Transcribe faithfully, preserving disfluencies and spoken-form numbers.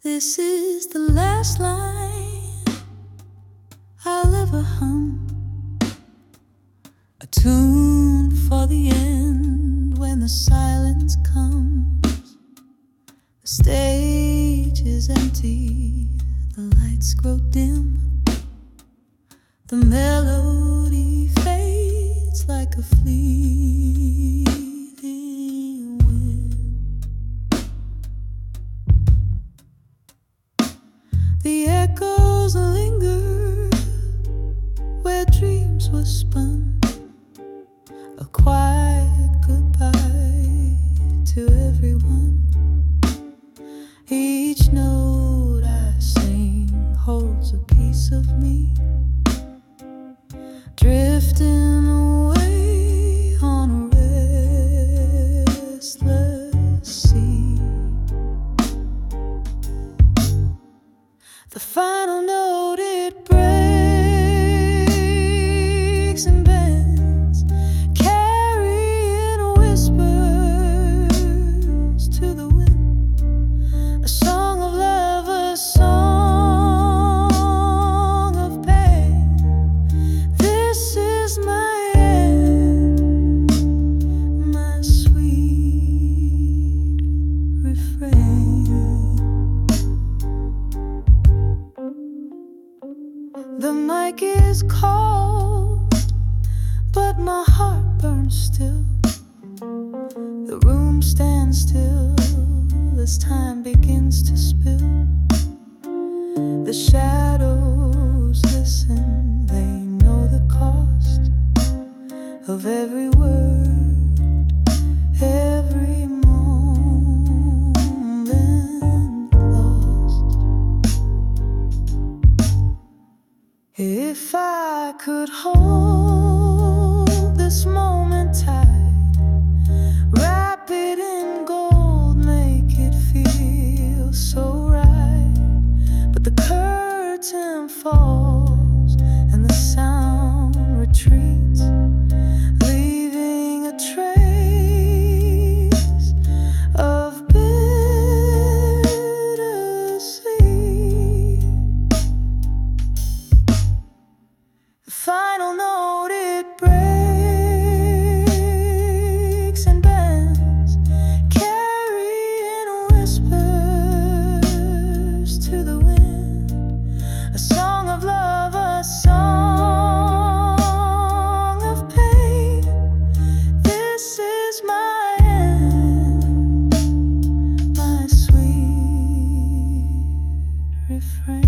This is the last line I'll ever hum, a tune for the end when the silence comes. The stage is empty, the lights grow dim, the melody fades like a fleeting wind. The echoes linger where dreams were spun, a quiet goodbye to everyone. Each note I sing holds a piece of me, drifting away on a restless sea. The final note, it breaks and bends, carrying whispers to the wind. A song of love, a song of pain. This is my end, my sweet refrain. The mic is cold, but my heart burns still. The room stands still as time begins to spill. The shadows listen, they know the cost of every word, every moment lost. If I could hold this moment tight, wrap it in gold, make it feel so right. But the curtain falls and the sound retreats, leaving a trace of bittersweet. The final note, it breaks and bends, carrying whispers to the wind. A song of love, a song of pain. This is my end, my sweet refrain.